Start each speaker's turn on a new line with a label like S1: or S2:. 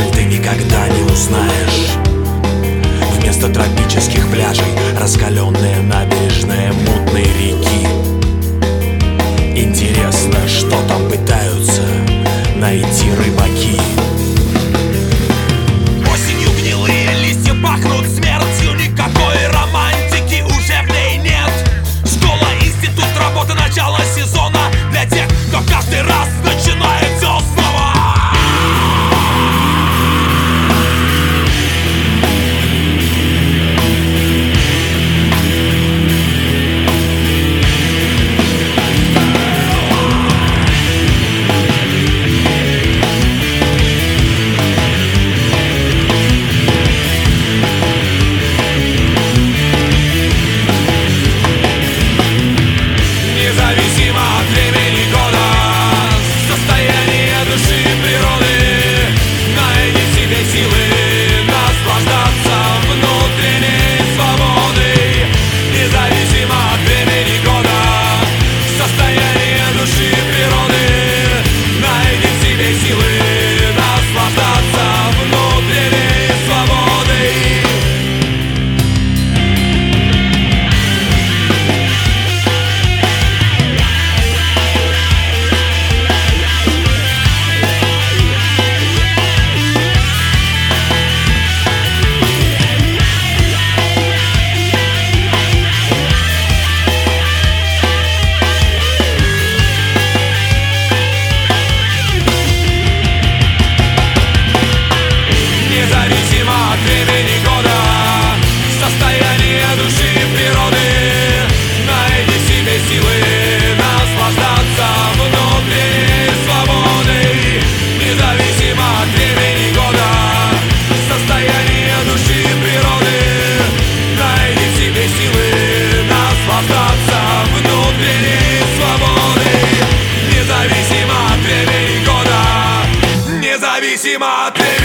S1: жаль, ты никогда не узнаешь. Вместо тропических пляжей раскаленные набережные мутной реки. Интересно, что там пытаются найти рыбаки.
S2: Осенью гнилые листья пахнут смертью, никакой романтики уже в ней нет. Школа, институт, работа, начало сезона для тех, кто каждый раз начинает все снова. Независимо от времени года, состояние души и природы, найди в себе силы наслаждаться внутренней свободой. Независимо от времени года, состояние души и природы, найди в себе силы наслаждаться внутренней свободой. Независимо от времени года, состояние души и природы, найди в себе силы наслаждаться внутренней свободой. Независимо от времени года, состояние души и природы, найди в себе силы наслаждаться внутренней свободой. Независимо от времени года, независимо от времени